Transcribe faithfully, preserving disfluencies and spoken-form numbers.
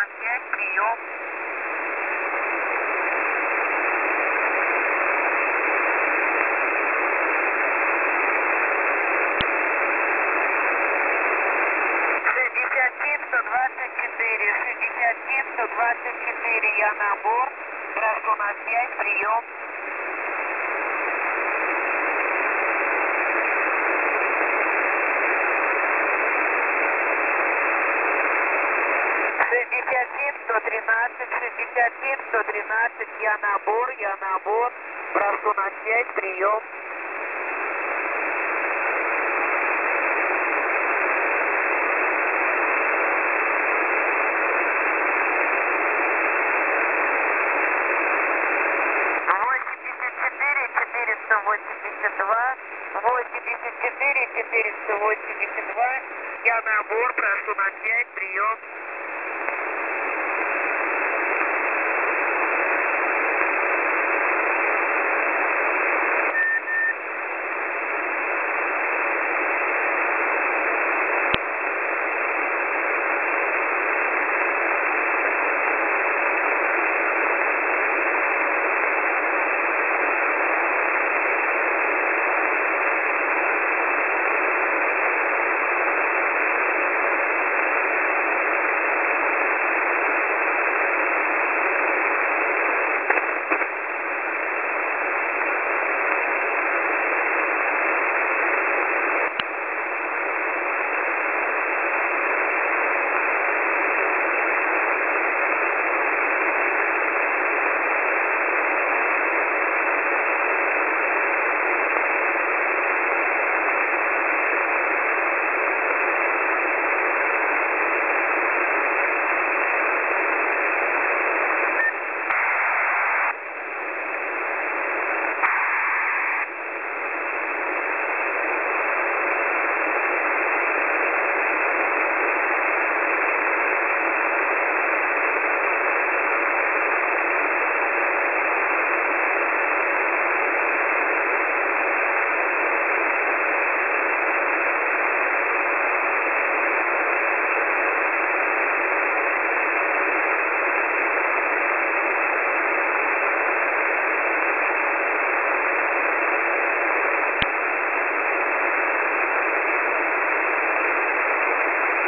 на пять, прием. шестьдесят семь сто двадцать четыре, шестьдесят семь сто двадцать четыре, я на борт, прошу на пять, прием. шестьдесят семь сто тринадцать, шестьдесят семь сто тринадцать, я на борт, я на борт, прошу на пять, прием. восемьдесят четыре четыреста восемьдесят два, восемьдесят четыре четыреста восемьдесят два, я на борт, прошу на пять, прием.